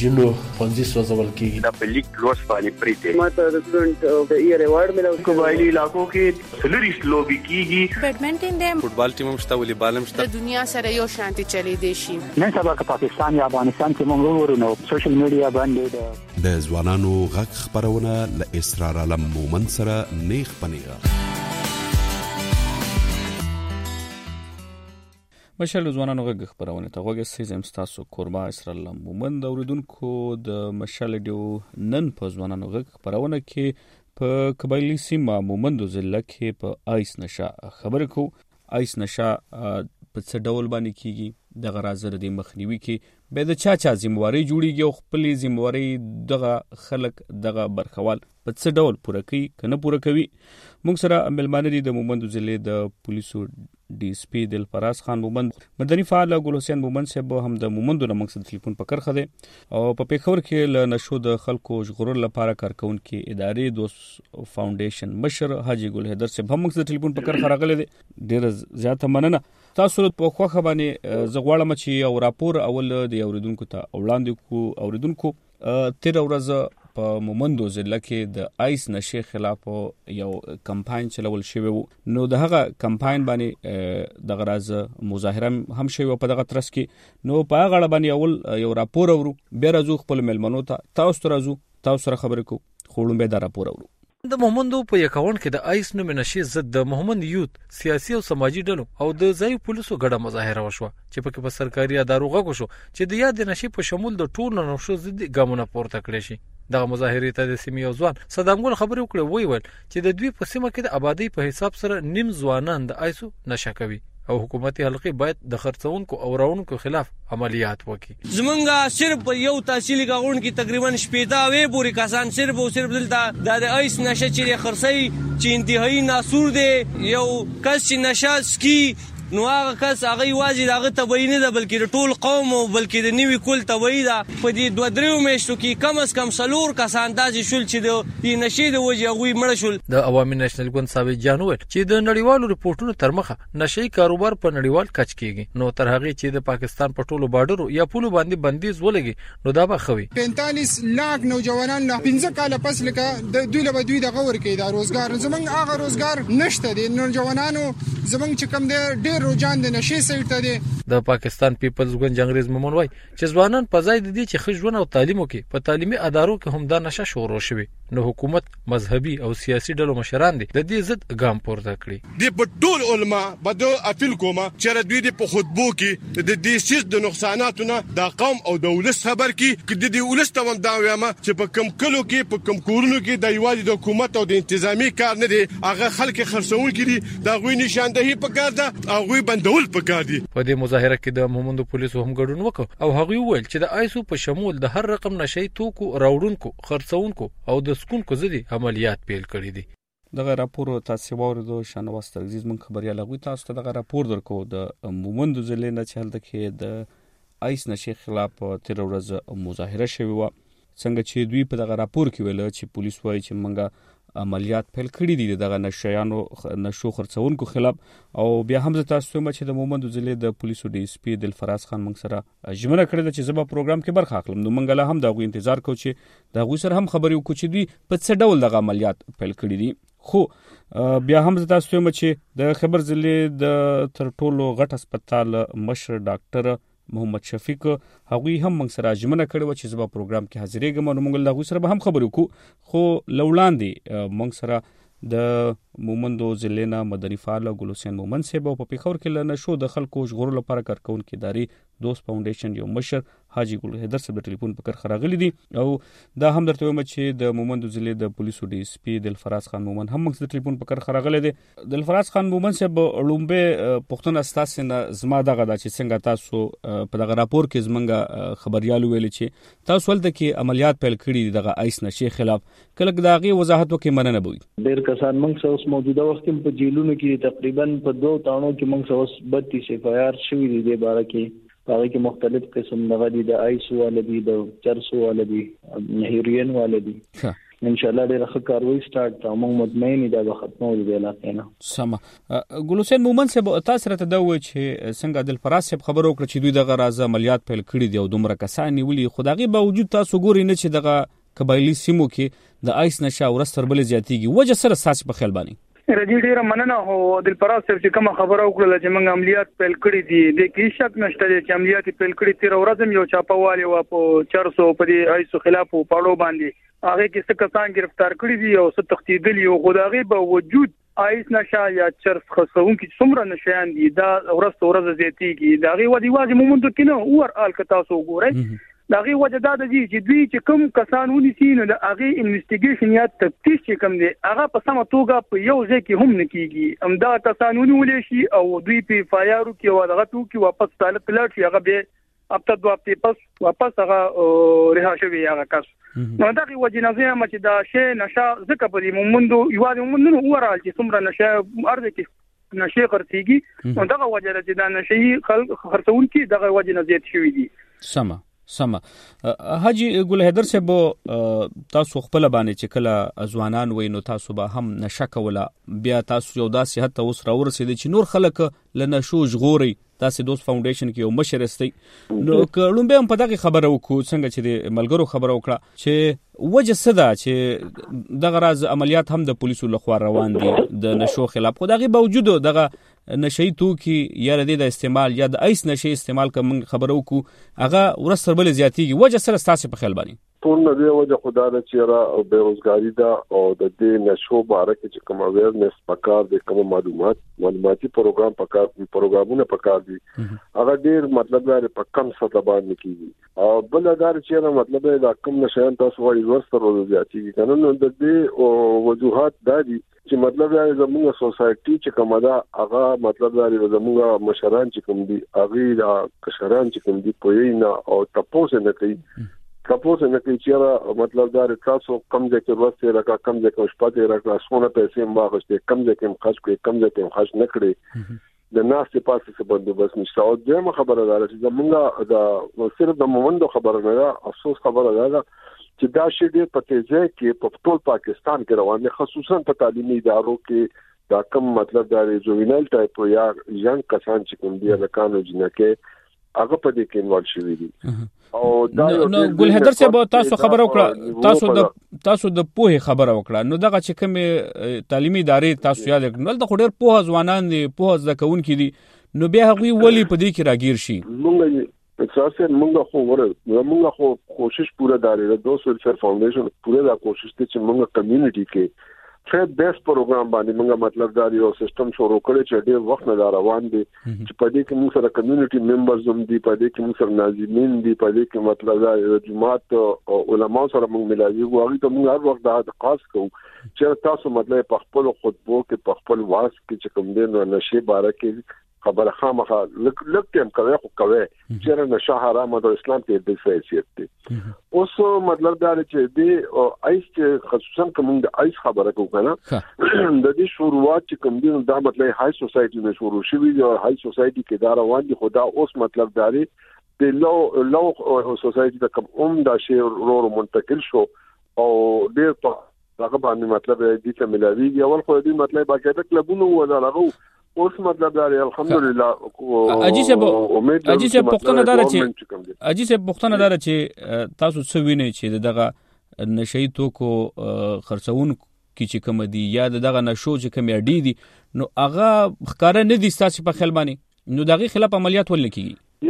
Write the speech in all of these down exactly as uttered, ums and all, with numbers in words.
جنو فنزي سوزول کیږي د پلیک لوس باندې پریته ماته د سټوډنټ د ایئر ایوارډ ملو قبایلی علاقو کې سلریس لوبي کیږي بیډمنټن د فوټبال ټیم مشته ولې بالم شته د دنیا سره یو شانتي چلی دی شي نن سبا که پاکستان یا افغانستان کې موږ ورونو سوشل میډیا باندې د ځوانانو غږ خبرونه ل اسرار علم مومن سره نیغ پنیغه مشال ځوانانو غږ خبرونه ته غوږی سیزم تاسو کوربا اسرار علم مومن د اوریدونکو د مشال ډیو نن په ځوانانو غږ خبرونه کې په قبایلی سیمه مومندو ضلع کې په آیس نشه خبر کو آیس نشه په څه ډول باندې کیږي د غرازر د مخنیوي کې به د چا چا ذمہواری جوړیږي او خپل ذمہواری دغه خلک دغه برخوال په څه ډول پوره کوي کنه پوره کوي موږ سره ملمانه دي د مومندو ضلع د پولیسو D S P دلفراز خان مومند مدني فعال ګل حسین مومند صاحب هم د مومندو نه مقصد ټلیفون په کرخه دي او په پیښور کې ل نشو د خلکو ژغورل لپاره کارکونکو ادارې دوست فاونډیشن مشر حاجی ګل حیدر صاحب هم مقصد ټلیفون په کرخه راغلي دي ډیر زیاته مننه تاسو په خوخه باندې زغواړم چې یو راپور اول د اوریدونکو ته وړاندې کو اوریدونکو تیر ورځ په مومندو ضلع کې د آیس نشه خلاف یو کمپاین چلول شوی نو د هغه کمپاین باندې د غراز مظاهره هم شوی په دغه ترڅ کې نو په هغه اړه باندې اول یو راپور اورو بیا راځو خپل ملمنو ته تاسو راځو تاسو سره خبرې کو خوړم به دا راپور اورو د مومندو په یکاون کې د آیس نوم نشي ضد د مومند یوت سیاسي او سماجی ډلو او د ځای پولیسو ګډه مظاهره وشوه چې په کې په سرکاري ادارو غوښو شو چې د یاد نشي په شمول د ټولو نوښو ضد ګامونه پورته کړی شي د مظاهرې ته د سیمې او ځوان صدام ګل خبرې وکړه وی ول چې د دوی په سیمه کې د آبادی په حساب سره نیم ځوانان د آیسو نشه کوي او حکومتي حلقې باید د خرڅونکو او راونکو خلاف عملیات وکړي زمونږه صرف یو تحصیلي قانون کې تقریبا شپږ وې پورې کسان صرف او صرف دلته د آیس نشه چې خرڅي چې انتهایی ناسور دي یو کس چې نشه سکي نو هغه کس هغه واځي دغه تبعی نه ده بلکې د ټول قوم او بلکې د نیوي کول تبعی ده په دې دوه دریو میاشتو کې کم از کم سلور کسان داسې شول چې د نشي د وجې هغوی مړه شول د عوامي نېشنل ګوند ثابت جان وویل چې د نړیوالو رپورټونو تر مخه نشي کاروبار په نړیوال کچ کېږي نو تر هغه چې د پاکستان په ټولو بارډرو یا پولو باندې بندیز ولګي نو دا به خوي پینتالیس لاک نوجوانان له پنځه کاله پس لکه د دوی له دوی دغه ورکې دا روزګار زمونږ هغه روزګار نشته دي نوجوانانو زمونږ چې کم دي ډېر رجحان د نشي سیټ دی د پاکستان پیپلز ګوند جنگریز مومن وای چې ځوانان په ځای د دې چې خښ ژوند او تعلیم وکي په تعلیمي ادارو کې هم دا نشه شروع شوی نو حکومت مذهبي او سیاسي ډلو مشران دي د دې ضد ګام پورته کړی د پټول علما بده اپیل کوما چې دوی د په خطبو کې د دې سیس د نقصاناتونو د قوم او دولت خبر کی چې د دې ولست هم دا ویما چې په کم کلو کې په کم کورونو کې د یوازې د حکومت او د انتظامی کار نه دی هغه خلک خرڅون کړي دا غوي نشاندهي پکار ده او غوي بندول پکار دي په دې مظاهره کې د مومندو پولیسو هم ګډون وکړ او هغه وویل چې د آیسو په شمول د هر رقم نشي توکو راوړونکو خرڅونکو او د سکونکو ضد عملیات پیل کړي دي دغه راپور تاسو ورته شنواز ترزیز من خبري لغوي تاسو ته دغه راپور درکو د مومندو ضلع نه چل د کې د آیس نشي خلاف تیر ورځ مظاهره شوی و څنګه چې دوی په دغه راپور کې ویل چې پولیس وایي چې منګه عملیات پیل کړي دي دغه نشيانو نشو خرڅونکو خلاف او بیا هم تاسو ته چې د مومندو ضلع د پولیسو ډي اس پی دلفراز خان موږ سره ژمنه کړې چې زما پروګرام کې برخه اخلم نو موږ له هم دغه انتظار کوو چې دغه سره هم خبرې وکړو چې دوی په څه ډول دغه عملیات پیل کړي دي خو بیا هم تاسو ته چې د خبر ضلع د تر ټولو غټ هسپتال مشر ډاکټر محمد شفیق هغوی هم موږ سره ژمنه کړې و چې زما پروګرام کې حاضرېږم نو موږ له هغوی سره به هم خبرې وکړو خو لوړاندې موږ سره د مومندو ضلع نه مدني فعال ګل حسین مومن صاحب په پیښور کې ل نشو د خلکو ژغورلو لپاره کارکونکو ادارې دوست فاونډیشن یو مشر حاجی ګل حیدر صاحب ټلیفون په کرخه راغلي دي او دا هم درته وایم چې د مومندو ضلع د پولیسو ډي اس پی دلفراز خان مومن هم موږ ټلیفون په کرخه راغلي دي دلفراز خان مومن صاحب لومبه پښتون استاسو نه زما دغه د چې څنګه تاسو په دغه راپور کې زمونږ خبريالو ویل چې تاسو ولته کې عملیات پیل کړي دغه آیس نشي خلاف کله دغه وضاحت وکړي مننه بوي ډیر کسان موږ سره اوس موجوده وخت کې په جیلونو کې تقریبا په دوه تاونو کې موږ سره اوس بتیس اف آی آر شوی دی د باره کې هغه کې مختلف قسم دغه دي د آیسو والدي د چرسو والدي هیروین والدي ان شاء الله ډېر ښه کاروي سٹارټ ته موږ مطمئن یو د ختمولو دی علاقې نه. سم ګل حسین مومن صاحب تاسو راته دا وایي چې څنګه عادل فراز صاحب خبر وکړه چې دوی دغه راز عملیات پیل کړي دي او دومره کسان نیولي، خو دغه باوجود تاسو ګورئ نه چې دغه قبایلی سیمو کې د آیس نشه ورستر بل زیاتیږي، وجه سره اساس په خیال باندې رجی ډیره مننه. هو عادل فراز صاحب چې کوم خبره وکړه چې موږ عملیات پیل کړي دي د کې شک نشته چې عملیات پیل کړي تیر ورځم یو چاپوالي وا په چار سو په دې آیسو خلاف په پاړو باندې هغه کې څه کسان گرفتار کړي دي او څه تختیدل یو خدای به وجود آیس نشه یا چرس خصوون کې څومره نشيان دي دا ورځ ورځ زیاتیږي دا غي ودی واځي مومند کې نه اور آل کتا سو ګورئ دا غي وجه دا د دې چې دوی چې کوم کسان ونیسي نو د هغه انویسټیګیشن یا تفتیش چې کوم دی هغه په سم توګه په یو ځای کې هم نکېږي هم دا کسان ونیول شي او دوی په فایرو کې او دغه تو کې واپس طالب پلاټ شي هغه به اب ته دوه په پس واپس هغه رها شوی هغه کس نو دا غي وجه نه زما چې دا شی نشه زکه په مومندو یو د مومندو اورال چې څومره نشه ارزه کې نشه خرڅيږي نو دا وجه چې دا نشه خلک خرڅون کې دا وجه نه زیات شوی دي. سم سم حاجی ګل حیدر صاحب تاسو خپل باندې چې کله ځوانان وای نو تاسو به هم نشه کوله بیا تاسو یو داسې حتی اوس را ورسېد چې نور خلک لنشو ژغوري تاسو دوست فاونډیشن کې یو مشر استئ نو کلم به هم په دغه خبره وکړو څنګه چې د ملګرو خبره وکړه چې وجه صدا چې دغه راز عملیات هم د پولیسو لخوا روان دي د نشو خلاف، خو دغه باوجود دغه نشئی توکي یا د استعمال یا د ایس نشئی استعمال کوم خبره وکړو هغه ورسره بل زیاتیږي، وجه سره تاسو په خیال باندې ټول نه دی وجه خدا د چیرې او بیروزګاری دا او د دې نشو باره کې چې کوم اویرنس پکار دي کوم معلومات معلوماتي پروګرام پکار دي پروګرامونه پکار دي هغه ډیر مطلب لري په کم سطح باندې کیږي او بل دا چې مطلب دا کوم نشان تاسو وايي ورسره زیاتیږي کنه نو د دې وجوهات دا دي چې مطلب دا زموږه سوسایټي چې کومه دا هغه مطلب دا زموږه مشران چې کوم دي هغه دا کشران چې کوم دي پوینا او تاسو نه کوي تاسو نه کوي چې مطلب دا تاسو کم ځای کې ورسته راکا کم ځای کې شپته راکا سونه پیسې ماغشته کم ځای کې خرج کوي کم ځای کې خرج نه کړي د ناس په پاسه څه بندوبست نشته او دغه خبره ده چې زمونږه دا صرف د مومندو خبره نه ده افسوس خبره ده چې دا شی ډېر په تیزه کې په ټول پاکستان کې روان دي خصوصا په تعلیمي ادارو کې دا کم مطلب دا ریجونل ټایپ یا ینګ کسان چې کوم دي لکانو جنکه هغه په دې کې انوالو شوی دي او دا نو ګل حیدر صاحب تاسو خبر وکړه تاسو د تاسو د پوهه خبر وکړه نو دغه چې کوم تعلیمي ادارې تاسو یاد کړل د خډیر پوهه ځوانان دي پوهه ځکون کې دي نو بیا هغه ولی په دې کې راګیر شي مونږ اساسا مونږ خو ور مونږ خو کوشش پوره داري د دوست ویلفیر فاونډیشن پوره دا کوشش ته چې مونږ کمیونټي کې فیر بیس پروګرام باندې موږ مطلب دا یو سیستم شروع کړی چې ډېر وخت نه روان دي چې په دې کې موږ سره کمیونټي ممبرز هم دي په دې کې موږ سره ناظرین دي په دې کې مطلب دا جماعت او علما سره موږ ملایي وو هغه ته موږ هر وخت دا خاص کوو چې تاسو مطلب په خپل خطبو کې په خپل واس کې چې کوم دین او نشي باره کې خبره خامخه لک لک تم کوي خو کوي چې نشه حرام د اسلام ته د حیثیت دي اوس مطلب دا چې دی ایس چې خصوصا کوم د ایس خبره کوو کنه د دې شروعات چې کوم دي دا مطلب های سوسایټي نه شروع شوی او های سوسایټي کې دا روان دي خدا اوس مطلب داري د لو لو سوسایټي د کوم اوم دا شی ورو منتقل شو او ډیر په هغه باندې مطلب دې ته ملاوي اول خو دې مطلب باقاعده کلبونه ولا لغو اوس مطلب دا الحمدلله اجي سه اجي سه پختنه دار چې اجي سه پختنه دار چې تاسو څه وینئ چې دغه نشئی توکو خرڅون کی چې کوم دي یا دغه نشو چې کوم اډی دي نو هغه ښکارا نه دي تاسو په خیال باندې نو دغه خلاف عملیات ول کیږي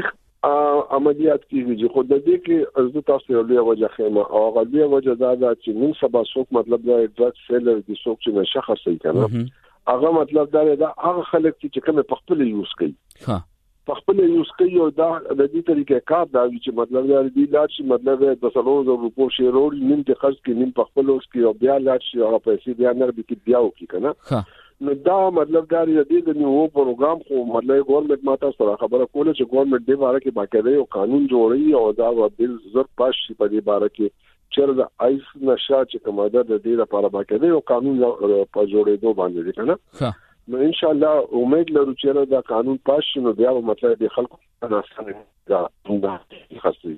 یره عملیات کیږي خو د دې کې از تاسو یو لوی وجه خیمه او غلبي وجه دا چې نن سبا څوک مطلب دا ډرګ سیلر دي څوک چې نشه خرڅي کنه هغه مطلب دا دا هغه خلک چې کوم په خپل یوز کوي ها په خپل یوز کوي او دا د دې طریقې کار دا چې مطلب دا دی لا چې مطلب د سلوز او روپو شی رول نیم ته خرج کې نیم په خپل اوس کې او بیا لا چې هغه پیسې بیا نه به کې بیا وکي کنه نو دا مطلب دا دی د نیو پروګرام خو مطلب ګورنمنت ماته سره خبره کوله چې ګورنمنت دې باره کې باقاعده یو قانون جوړي او دا بل زر پاش په دې باره کې چیرې د آیس نشه چې کومه ده د دې لپاره باقاعده یو قانون په جوړېدو باندې دي کنه نو ان شاء الله امید لرو چې دا قانون پاش شي نو بیا مطلب د خلکو نه سره دا څنګه خاصه دي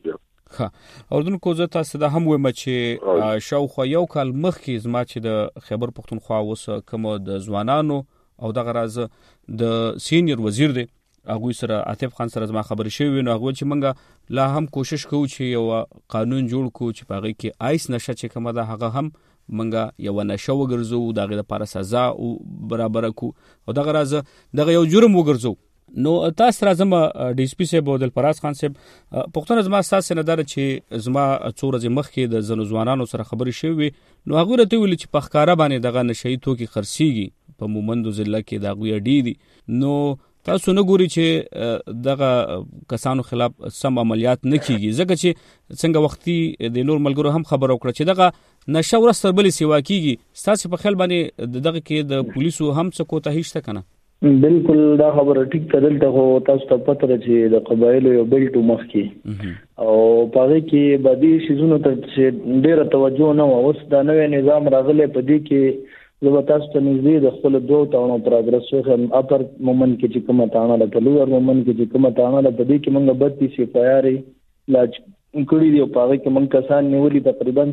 ها اردوونکو زه تاسو ته هم وایم چې شاوخوا یو کال مخکې زما چې د خیبر پښتونخوا اوس کوم د ځوانانو او دغه راز د سینیئر وزیر دی هغه سره عاطف خان سره زما خبرې شوې نو هغه چې منګه لا هم کوشش کوو چې یو قانون جوړ کو چې پاغي کې آیس نشه چې کومه ده هغه هم منګه یو نشه وګرځو دغه لپاره سزا او برابر کو او دغه راز دغه یو جرم وګرځو نو تاسو راځم ډي اس پی صاحب دلپراز خان صاحب پښتون زما تاسو نه دار چې زما څور ځم مخکې د زنو ځوانانو سره خبرې شوې نو هغه راته ویل چې په ښکارا باندې دغه نشئی توکي خرسيږي په مومندو ضلع کې دغه ډی دي نو تاسو نه ګوري چې دغه کسانو خلاف سم عملیات نه کیږي ځکه چې څنګه وختي د نور ملګرو هم خبر وکړه چې دغه نشه ورسره بل سیوا کیږي تاسو په خیال باندې دغه کې د پولیسو هم څه کوته هیڅ کنه بالکل دا خبره ټیک کړل ته تاسو ته پته راځي د قبایل یو بیلټو مخ کې او پاره کې بدی شیزونو ته ډیره توجه نه و اوس دا نوې نظام راغلی په دې کې زه تاسو ته نږدې د خپل دوه تاونو پروګرس وخم اپر مومن کې چې کومه تاونه ده په لوړ مومن کې چې کومه تاونه ده په دې کې موږ بتیس سپایاري لاج کړي دی په هغه کې موږ کسان نیولي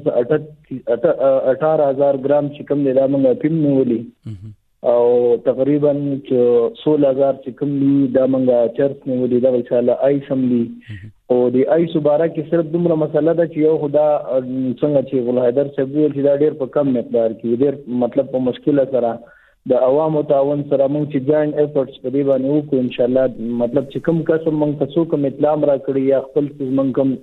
تقریبا اٹھارہ ہزار ګرام چې کوم دی دا موږ پیم نیولي او تقریبا سولہ ہزار چې کوم دی دا موږ چرس نیولي دا ان شاء الله آی سم دی او د آی سبارا کې صرف دومره مسله ده چې یو خدا څنګه چې غل حیدر صاحب چې دا ډېر په کم مقدار کې ډېر مطلب په مشکله سره د عوامو تعاون سره موږ چې جاین ایفورټس په دې باندې وکړو ان شاء الله مطلب چې کوم قسم موږ تاسو کوم اطلاع را کړی یا خپل څه موږ کوم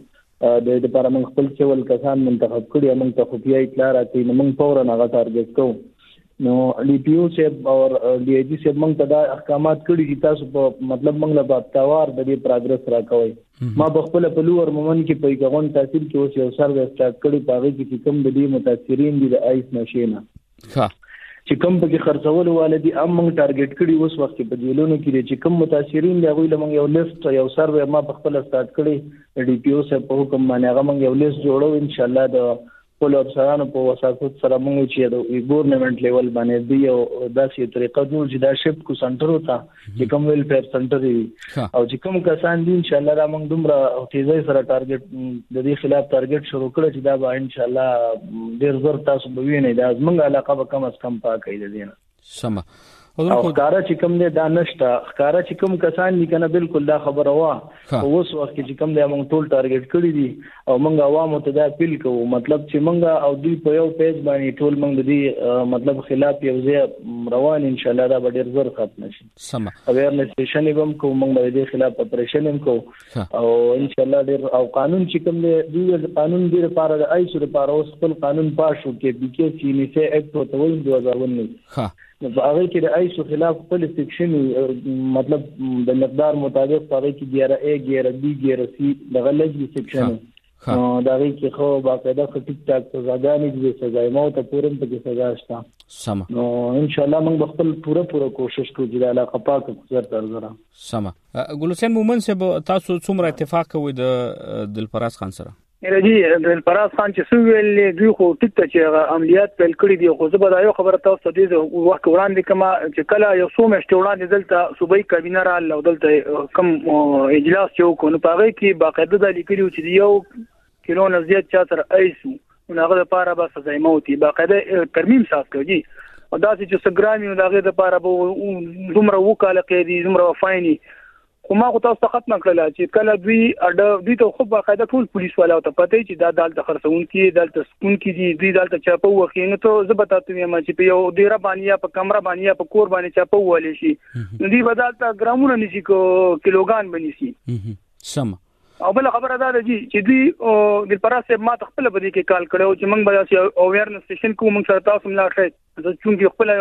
د لپاره موږ خپل څول کسان منتخب کړی موږ ته خفیه اطلاع راکړي نو موږ فورا هغه ټارګټ کوو نو ډي پی او صاحب او ډي اي جي صاحب موږ ته دا احکامات کړي چې تاسو په مطلب موږ له بابتاوار د دې پروګرس راکوي ما بخپل په لور مومن کې په یوغون تحصیل کې اوس یو سروې سٹارټ کړی پاږي چې کوم د دې متاثرین دي د آیس نشینه ها چې کوم په خرڅول والدي ام موږ ټارګټ کړی اوس وخت په جیلونو کې چې کوم متاثرین دی غوښله موږ یو لیست یو سروې ما بخپل سٹارټ کړی ډي پی او صاحب په حکم باندې هغه موږ یو لیست جوړو ان شاء الله د ټول افسرانو په وساتوت سره موږ چې د ګورنمنت لیول باندې دی او داسې طریقه جوړ چې دا شپ کو سنټر وتا چې کوم ویل فیر سنټر دی او چې کوم کسان دي ان شاء الله را موږ دومره تیزی سره ټارګټ د دې خلاف ټارګټ شروع کړ چې دا به ان شاء الله ډیر زر تاسو به وینئ دا زموږ علاقه به کم از کم پاکه دی نه سم او ښکارا چې کوم دی دا نشته ښکارا چې کوم کسان دي کنه بالکل دا خبره وا اوس وخت چې کوم دی موږ ټول ټارګټ کړی دي او موږ عوامو ته دا اپیل کوو مطلب چې موږ او دوی په یو پیج باندې ټول موږ دي مطلب خلاف یو ځای روان ان شاء الله دا به ډیر زر ختم شي سم اویرنس سیشن هم کوو موږ به دې خلاف اپریشن هم کوو او ان شاء الله ډیر او قانون چې کوم دی دوی قانون دی لپاره د آیسو لپاره اوس خپل قانون پاشو کې بي کې سي نسه اکټ وته وایي دوه هزار ونیس ها نو هغه کې د آیسو خلاف خپل سیکشن مطلب د مقدار مطابق هغه کې ګیره ا ګیره بي ګیره سي دغه لږ سیکشن نو دا غي کې خو باقاعده ټیک ټاک سزاګانې دي سزا مو ته پورم په سزا شته سم نو ان شاء الله موږ خپل پوره پوره کوشش کوو چې د علاقه پاک زر تر زره سم ګل حسین مومن صاحب تاسو څومره اتفاق کوئ د دلپراز خان سره رجی دلپراز خان چې سو ویل دوی خو ټیک ته چې عملیات پیل کړی دي خو زه به دا یو خبره تاسو ته دې وخت وړاندې کما چې کله یو څو میاشتې وړاندې دلته صوبایي کابینه را لو دلته کم اجلاس یو کو نو پاره کې باقاعده د لیکلو چې یو کیلو نه زیات چا سره ایسو نو هغه لپاره به سزا موتي باقاعده ترمیم صاف کوي او دا چې سګرامي نو هغه لپاره به دومره وکاله کوي دومره فایني خو ما خو تاسو ختم کړل چې کله دوی اډ دوی ته خو باقاعده ټول پولیس والا ته پته چې دا دالته خرڅون کې دالته سکون کې دي دوی دالته چاپو وخینه ته زبته ته ما چې په یو ډیره باندې یا په کمره باندې یا په کور باندې چاپو ولې شي نو دوی بدالته ګرامونه نشي کو کیلوګان بنسي سم او بل خبره ده چې دوی د پراسه ما خپل بده کې کال کړو چې موږ به اویرنس سیشن کوو موږ سره تاسو ملاقات چې خپل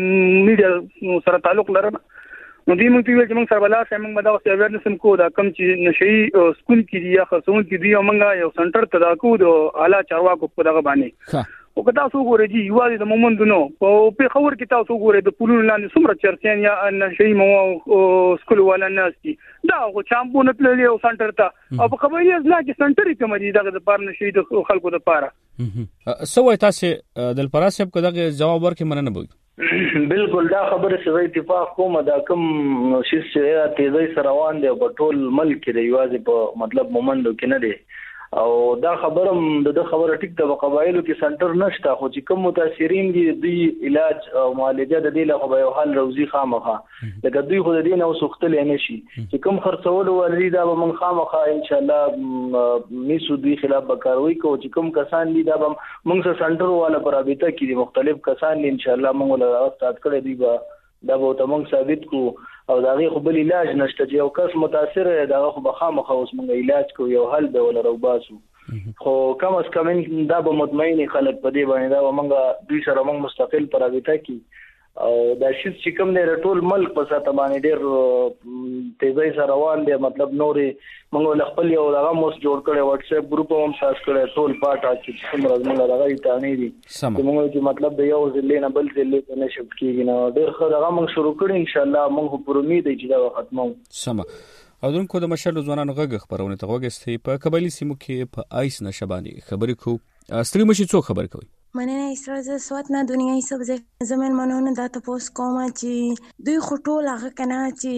میډیا سره تعلق لرم نو دوی موږ ویل چې موږ سره بلا سم موږ دا اویرنس هم کوو دا کم چې نشي سکول کې دی یا خصوص کې دی موږ یو سنټر ته دا کوو د اعلی چارواکو په دغه باندې او که تاسو ګورئ چې یوازې د مومندونو په پیښور کې تاسو ګورئ د پولونو لاندې څومره چرچین یا نشي مو سکول ولا ناشتي دا خو چامپونه تللی او سنټر ته او په قبایلی ځلا کې سنټر کوم دي دغه د پار نشي د خلکو د پاره سوې تاسو دلپراز صاحب کو دغه جواب ورکې مننه بوي بالکل دا خبره چې اتفاق کوم دا کوم شي چې تیزی سره روان دی په ټول ملک کې دی یوازې په مطلب مومندو کې نه دی او دا خبرم د خبره ټیک د قبایلو کې سنټر نشته خو چې کوم متاثرین دي دوی علاج او معالجه د دې له یو حل روزي خامخه لکه دوی خو د دې نه وسختل نه شي چې کوم خرڅول ولري دا به من خامخه ان شاء الله میسو دوی خلاف بکاروي کو چې کوم کسان دي دا به موږ سره سنټر والا پر رابطه کې مختلف کسان دي ان شاء الله موږ له استاد کړه دی به دا به تمنګ ثابت کو او دا غي خو بل علاج نشته چې یو کس متاثر دا خو بخامخه اوس موږ علاج کو یو حل به ولا روباسو خو کم از کم دا به مطمئن خلک په دې باندې دا موږ دوی سره موږ مستقل پر رابطه کې او دا شي چې کوم نه ټول ملک په ساته باندې ډېر تیزی سره روان دي مطلب نورې موږ له خپل یو دغه موس جوړ کړی واتس اپ ګروپ هم ساس کړی ټول پاټه چې څومره موږ دغه تانی دي موږ چې مطلب د یو ځلې نه بل ځلې ته نشو کېږي نو ډېر ښه دغه موږ شروع کړی ان شاء الله موږ پر امید چې دا ختمو سم او دونکو د مشر ځوانانو غږ خبرونه ته وګستې په قبایلی سیمو کې په آیس نشبانی خبرې کو ستړي مشي څو خبر کوي مننه اسراز سوات نه دنیاي سب زمين منونه دا تاسو کومه چې دوی خټول هغه کنه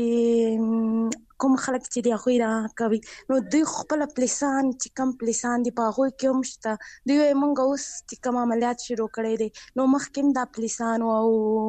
چې کوم خلک چې دی خو را کوي نو دوی خپل پلیسان چې کم پلیسان دی په هغه کې هم شته دوی مونږ اوس چې کوم عملیات شروع کړي دي نو مخکې دا پلیسان او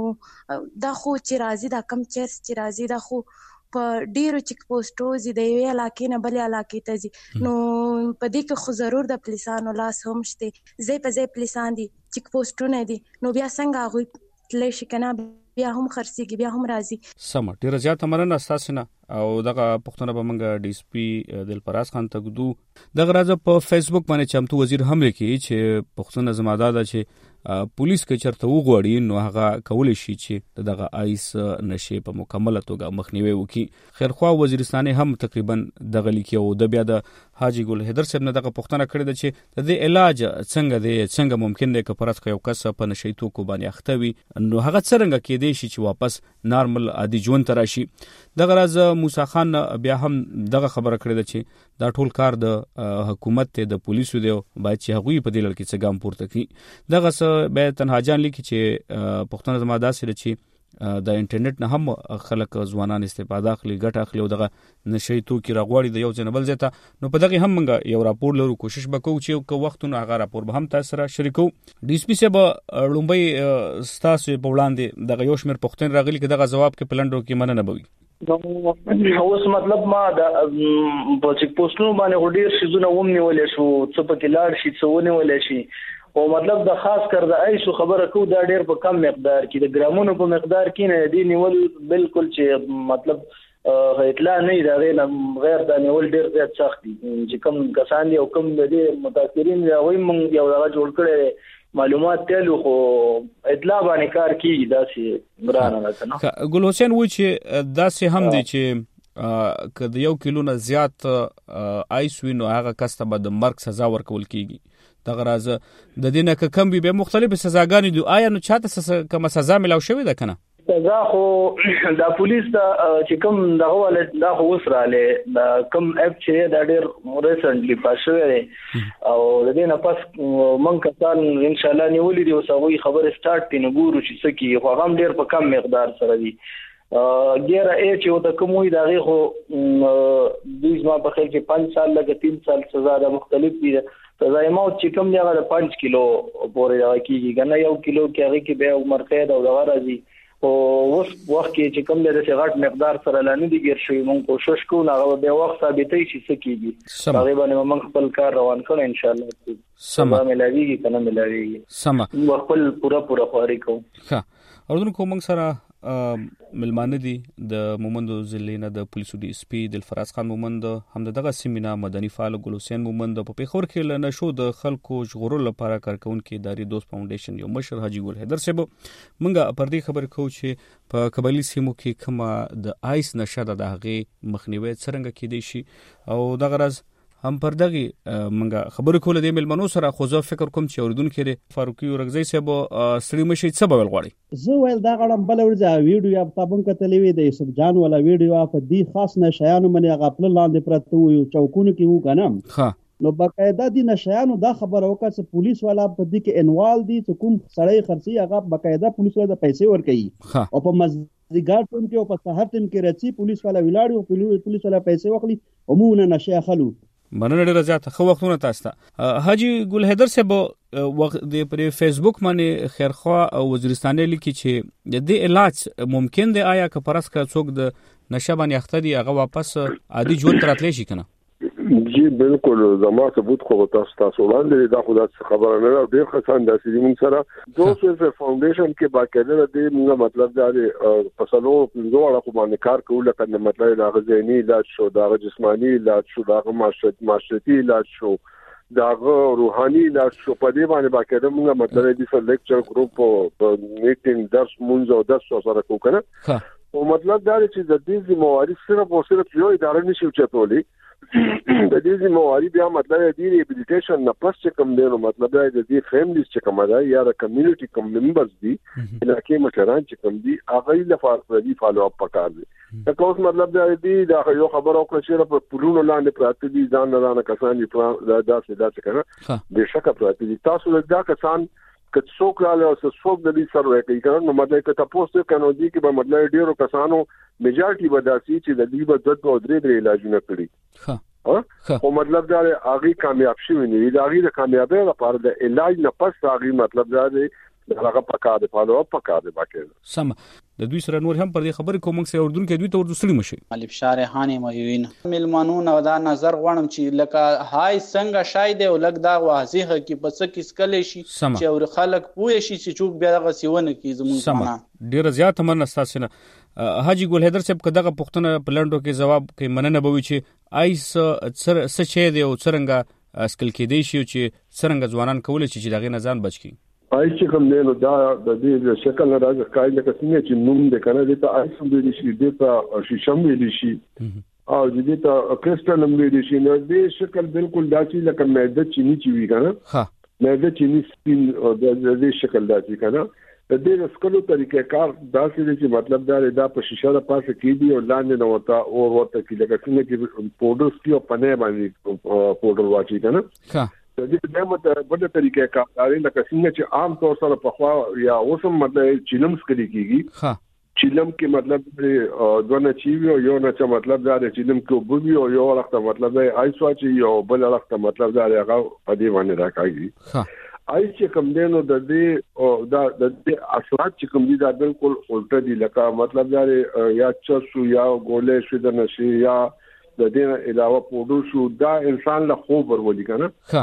دا خو چې راځي دا کم چیرس چې راځي دا خو په ډیرو چیک پوسټو زی د یوې علاقې نه بلې علاقې ته ځي نو په دې کې خو ضرور د پولیسانو لاس هم شته ځای په ځای پولیسان دي چیک پوسټونه دي نو بیا څنګه هغوی تللی شي که نه بیا هم خرڅېږي بیا هم راځي سمه ډېره زیاته مننه ستاسې نه او دغه پوښتنه به موږ ډي اس پي دلفراز خان ته ږدو دغه راځه په فیسبوک باندې چمتو وزیر هم لیکي چې پوښتنه زما دا ده چې پولیس که چرته وغواړي نو هغه کولی شي چې دغه آیس نشي په مکمله توګه مخنیوي وکړي خیرخوا وزیرستان هم تقریبا دغه لیکي او د بیا د حاجی ګل حیدر صاحب نه دغه پوښتنه کړې ده چې د دې علاج څنګه دی څنګه ممکن دی که پرات یو کس په نشي توکو باندې اخته وي نو هغه څرنګه کېدی شي چې واپس نارمل عادي ژوند ته راشي دغه راز موسی خان بیا هم دغه خبره کړې ده چې دا ټول کار د حکومت ته د پولیسو دی باید چې هغوی په دې لړ کې څه ګام پورته کړي دغه څه به تنها جان لیکي چې پښتون زما داسې ده چې د انټرنیټ نه هم خلک ځوانان استفاده اخلي ګټه اخلي او دغه نشي توکي راغواړي د یو ځای نه بل ځای ته نو په دغه هم موږ یو راپور لرو کوشش وکړو چې که وختونه هغه راپور به هم تاسو سره شریکو ډي اس پي صاحب لومبۍ ستاسو په وړاندې دغه یو شمېر پوښتنې راغلي چې دغه جواب کې پلنډو کې مننه بوي اوس مطلب ما د په چیک پوسټونو باندې ډېر شیزونه ومنولې شو څه پکې لاړ شي څه ونیولې شي او مطلب د خاص کر د ایسو خبره کو دا ډېر په کم مقدار کې د ګرامونو په مقدار کې نه دی نیول بالکل چې مطلب اطلاع نه دا غیر د نیول ډېر زیات سخت دي چې کوم کسان دي او کوم د دې متاثرین دی وایي موږ یو دغه جوړ کړی معلومات تلو خو اطلاع باندې کار کیږي داسې ګرانه ده نه ګل حسین و چې داسې هم دي چې که د یو کیلو نه زیات آیس وي نو هغه کس ته به د مرګ سزا ورکول کیږي دغه راز د دې نه که کم وي بیا مختلفې سزاګانې دي آیا نو چاته کومه سزا ملاو شوې ده که نه سزا خو دا پولیس ته چې کوم دغه ول دا خو اوس رااله دا کوم اپ چې دا ډېر ریسنټلی پاس شوی دی او د دې نه پس مونږ کسان ان شاء الله نیولې دي او سوي خبره سٹارټ تینو ګورو چې څه کی خو هم ډېر په کم مقدار سره دي ګیره ای چې وته کوموي دا غي خو دوی ما په خیر کې پنځه سال لګ تین سال سزا ده مختلف دي سزا موت چې کوم دی هغه پنځه کیلو پورې راکېږي کنه یو کیلو کې هغه کې به عمر قید او دغه راځي او اوس وخت کې چې کوم د غټ مقدار سره لاندې دي ګر شوی مونږ کوشش کوو هغه به وخت ثابتې شي څه کیږي هغه باندې مونږ خپل کار روان کړو ان شاء الله سم ملاویږي کنه ملاویږي سم خپل پورا پورا خواري کوو ښه اردن کوم سره ملمانه دي د مومند ضلع نه د پولیسو ډي اس پي دلفراز خان مومند هم دغه سیمینه مدني فعال ګل حسین مومند په پیښور کې لنه شو د خلکو ژغورلو لپاره کارکونکو ادارې دوست فاونډیشن یو مشر حاجی ګل حیدر صاحب موږ پر دې خبر کوو چې په قبایلی سیمو کې کومه د آیس نشه د هغه مخنیوي څرنګه کېدی شي او دغه راز هم پر دغه منګه خبرې کوله د ملمنو سره خو زه فکر کوم چې اوردونکو کې فاروقي ورغزي صاحب سړي مشي څه بول غواړي زه ول دا غړم بل ورځه ویډیو یا تابون کتلې وی د یوسف جان ولا ویډیو په دې خاص نشایانو منې غفل لاندې پرته وي چوکونو کې وو کنم ها نو باقاعده دي نشایانو دا خبره وکړه چې پولیس والا په دې کې انوال دي چې کوم سړی خرسي هغه باقاعده پولیس والا د پیسې ورکړي او په مزدګار ټیم کې او په سحر ټیم کې رچی پولیس والا ویلاړ او پولیس والا پیسې واخلي عموما نشه خلو مننه ډیره زیاته خو وختونه تاسو ته حاجی ګل حیدر صاحب وخت د پر فیسبوک باندې خیرخوا او وزیرستاني لیکي چې د دې علاج ممکن دی آیا که پرس کا څوک د نشه باندې اخته دی هغه واپس عادي ژوند تراتلی شي کنه؟ جی بالکل زما ثبوت خو تاسو تاسو وړاندې دا خو خبره نه ده ډېر خسان داسې دي موږ سره دوه فاونډیشن کې باقاعده دې موږ مطلب دا دی فصلو زوړه خو باندې کار کول کنه مطلب دا ذهني علاج شو دا جسمانی علاج شو دا معاشرتي علاج شو دا روحاني علاج شو په دې باندې باقاعده موږ مطلب دې سره لیکچر ګروپ په میټینګ درس مونږ او درس سره کو کنه او مطلب دا چې د دې ذمہواری صرف او صرف یو اداره نشي چتولې د دې ذمہواری بیا مطلب دی ریهابیلیټیشن نه پس چې کوم دی نو مطلب دی د دې فیملیز چې کوم دی یا د کمیونټي کوم ممبرز دي لکه مشران چې کوم دي هغه لپاره دی فالو اپ پکار دي دا کوم مطلب دی دا یو خبر او کړی په پلونو لاندې پراته دي ځان نه نه کسان دي دا داسې داسې کنه به شک پراته دي تاسو دا کسان که څوک رااله او څوک د دې سره کوي کنه نو مطلب که تاسو کنه دي کې به مطلب ډیرو کسانو میجارټي بداسي چې د دې بدد او درې درې علاجونه کړی ها او مطلب دا هغه کامیاب شي نه دی هغه د کامیابی لپاره د علاج نه پس هغه مطلب دا دی هغه پکا د فالو اپ پکا د باکه سم د دوی سره نور هم پر دې خبرې کوم څه اردن کې دوی ته ورته سړي مشي مالب شارحانه موین ملمنون او دا نظر غوړم چې لکه هاي څنګه شاید او لګ دا واضح کې پس کې سکلې شي چې اور خلک پوه شي چې چوک بیا غ سیونه کې زموږ معنا ډیر زیات من استاسنه حاجی ګل حیدر صاحب کداغه پښتنه پلانډو کې جواب کوي مننه به وي چې آیس سر سچې دی او څنګه اسکل کې دی شي چې څنګه ځوانان کول چې دغه نزان بچ کی آیس چې کوم نه نو دا د دې شکل نه راځي کایله کسینه چې نوم د کنه د ته آیس هم دی شي د ته شیشم دی شي او د دې ته کرسټل هم دی شي نو دې شکل بالکل داسې لکه مېده چینی چی وی کنه ها مېده چینی سپین د دې شکل داسې کنه د دې سکلو طریقې کار داسې چې مطلب دا دا په شیشه د پاسه کې دی او لاندې نو وتا او ورته کې لکه څنګه چې پودر سکیو پنه باندې پودر واچي کنه ها د دې د مت په طریقې کار لري لکه څنګه چې عام طور سره په خوا یا اوسم مطلب چیلم سکلي کیږي ها چیلم کې مطلب دونه چیوي او یو نه چې مطلب دا چیلم کې وبوي او یو وخت مطلب دا آیس واچي یو بل وخت مطلب دا هغه په دې باندې راکاږي ها آی چې کوم دینو د دې او دا د دې اثرات چې کوم دي دا بالکل الټه دي لکه مطلب دا یا چرسو یا ګولې شو د نشي یا د دې علاوه پودو شو دا انسان له خوب ورولي کنه ها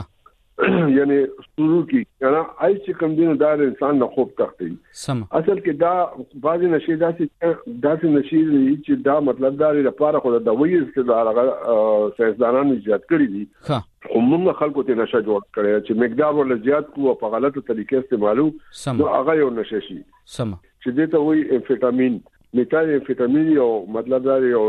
یعنی شروع کی کنه آی چې کوم دینو دا انسان له خوب تختی سم اصل کې دا بعضی نشي داسې داسې نشي چې دا مطلب دا لپاره خو د دوی استدلال ساينسدانانو ایجاد کړی دي ها عموما خلکو ته نشه جوړ کړي چې مقدار ول زیات کو په غلطه طریقې استعمالو نو هغه یو نشه شي سم چې دې ته وایي امفیټامین میتال امفیټامین یو مطلب دا یو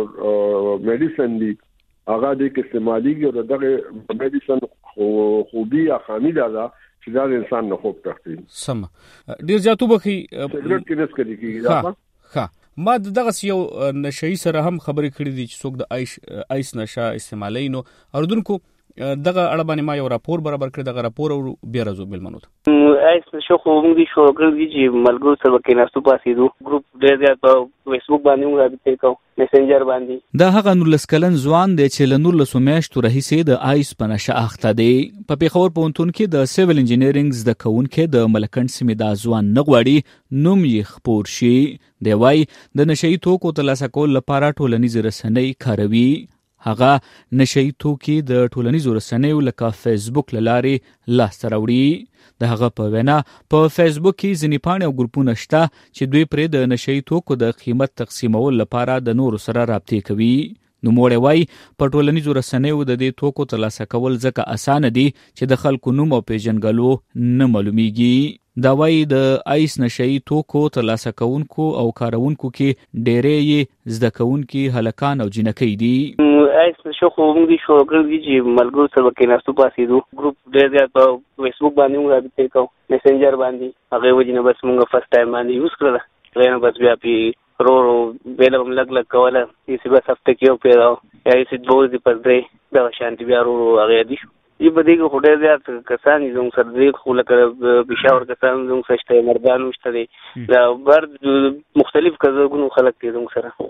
میډیسن دی هغه د استعمالي او دغه میډیسن خو خوبي یا خامي دا چې دا انسان نه خوب تختی سم ډیر زیاتو بخي سیګریټ کې نس کوي کیږي ها ما دغه یو نشئی سره هم خبرې کړې دي چې څوک د آیس آیس نشه استعمالي نو اردوونکو دغه اړه باندې ما یو راپور برابر کړ دغه راپور او بیا راځو بل منوت آیس شو خو موږ دي شو کړی چې ملګرو سره کې ناستو پاسې دو ګروپ ډېر زیات په فیسبوک باندې موږ راځي کوو میسنجر باندې دا هغه نور لسکلن ځوان دی چې لنور لسومیشتو راهیسې د آیس په نشه اخته دی په پیښور پوهنتون کې د سیویل انجینرینګ زده کوونکې د ملکند سیمې دا ځوان نه غواړي نوم یې خپور شي دی وای د نشئی توکو ترلاسه کول لپاره ټولنیز رسنۍ کاروي هغه نشئی توکي د ټولنیزو رسنیو لکه فیسبوک لارې لاسته راوړي د هغه په وینا په فیسبوک کې ځینې پاڼې او ګروپونه شته چې دوی پرې د نشئی توکو د قیمت تقسیمول لپاره د نورو سره رابطې کوي نو موړې وای په ټولنیزو رسنیو د دې توکو ترلاسه کول ځکه اسانه دي چې د خلکو نوم او پیژنګلو نه معلومیږي دا وای د آیس نشئی توکو ترلاسه کوونکو او کارونکو کې ډېرې زده کوونکي هلکان او جنکۍ دي آیس شو خو موږ دي شو کړی چې ملګرو سره کې ناستو پاسې دو ګروپ ډېر زیات په فیسبوک باندې موږ راځي کوو میسنجر باندې هغه وجنه بس موږ فرست ټایم باندې یوز کړل غیر بس بیا پی رو رو بیل هم لګ لګ کوله یې بس هفته کې یو پیدا یا یې دوه دي پر درې دا شانتي بیا رو رو هغه دي ای په دې کې هډه زیات کسان زموږ سره دې خو لکه بشاور کسان زموږ سره شته مردانو شته دي دا بر مختلف کزګونو خلک دي زموږ سره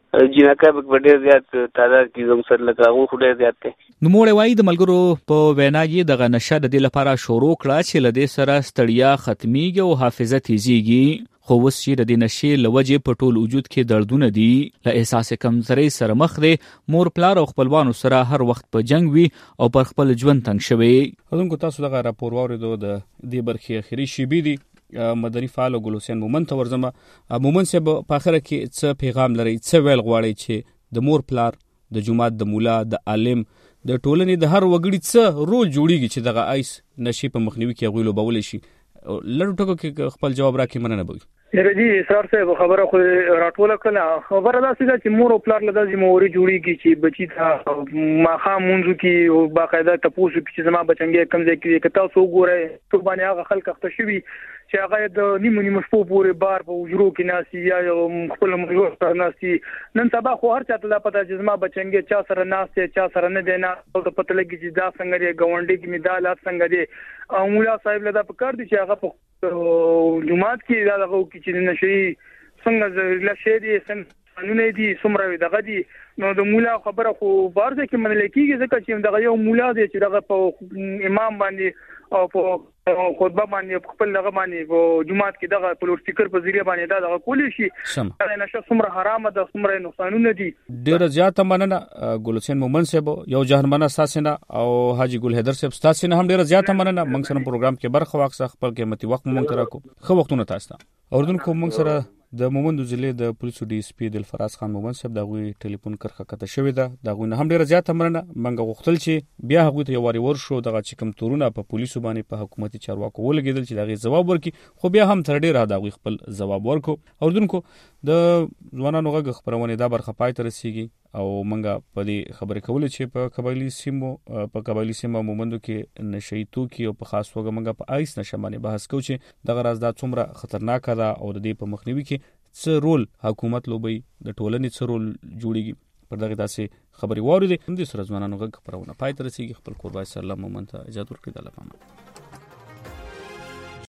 جنکا به ډېر زیات تعداد کې زموږ سره لکه هغه خو ډېر زیات دی. نوموړی وایي د ملګرو په وینا یې دغه نشه د دې لپاره شروع کړه چې له دې سره ستړیا ختمیږي او حافظه تیزیږي، خو اوس چې د دې نشې له وجې په ټول وجود کې دردونه دي، له احساس کمزورۍ سره مخ دی، مور پلار او خپلوانو سره هر وخت په جنگ وي او پر خپل ژوند تنګ شوی. اوردونکو تاسو دغه راپور واورېدو، د دې برخې اخري شیبې دي. مدني فعال ګل حسین مومند ته ورځم. مومند صاحب په اخره کې څه پیغام لري، څه ویل غواړي چې د مور پلار، د جماعت د مولا، د عالم، د ټولنې د هر وګړي څه رول جوړیږي چې دغه آیس نشي په مخنیوي کې هغوی لوبولی شي؟ لړو ټکو کې خپل جواب راکړي، مننه به وي. رجی سر صاحب خبره خو راټوله کړه. خبره داسې ده چې مور او پلار له داسې موري جوړیږي چې بچی ته ماښام مونځو کې او باقاعده تاسو چې زما بچنګي کم ځای کې کته تاسو ګورئ ته باندې هغه خلک اخته شوي چې هغه د نیمو نیمو شپو پورې بار په وجرو کې ناسي یا یو خپل مجبور سره ناسي. نن سبا خو هر چاته دا پته چې زما بچنګي چا سره ناسته چا سره نه دی، نه او ته پته لګي چې دا څنګه دی ګاونډي کې مدالات څنګه دی. او مولا صاحب له دا پکار دي چې هغه په جماعت کې دا دغه کې چې نشي څنګه لشه دي څنګه قانون دي څومره دغه دي. نو د مولا خبره خو بارځه کې منل کېږي ځکه چې دغه یو مولا دی چې دغه په امام باندې او په خطبه باندې خپل دغه باندې په جماعت کې دغه په لوډ سپیکر په ذریعہ باندې دا دغه کولی شي. دا نشه څومره حرام ده، څومره نقصانونه دي. ډېر زیات مننه ګل حسین مومند صاحب، یو جهرمنه ساسنه او حاجی ګل حیدر صاحب تاسو نه هم ډېر زیات مننه. موږ سره پروګرام کې برخه واخیسته، خپل قیمتي وخت موږ ته راکو. خو وختونه تاسو ته اوردونکو موږ سره د مومند ضلع د پولیسو ډي اس پی دلفراز خان مومند صاحب دغه ټلیفون کرخه کته شوې ده. دغه نه هم ډیره زیاته مننه. منګه غوښتل چې بیا هغه ته یو واری ورشو دغه چې کوم تورونه په پولیسو باندې په حکومتي چارواکو ولګیدل چې دغه جواب ورکړي، خو بیا هم تر ډیره دغه خپل جواب ورکو. اوردونکو د ځوانانو غږ خبرونه دا برخه پای ته رسیږي او منګه په دې خبرې کولې چې په قبایلی سیمو په قبایلی سیمو مومندو کې نشئی توکي او په خاص توګه منګه په آیس نشه باندې بحث کوو چې دغه راز دا څومره خطرناک ده او د دې په مخنیوي کې څه رول حکومت لوبي، د ټولنې څه رول جوړیږي. پر دغه داسې خبرې واورېدې. هم دې سره ځوانانو غږ خبرونه پای ته رسیږي. خپل کوربای سلام مومند ته اجازه ورکړئ. د الله پامان.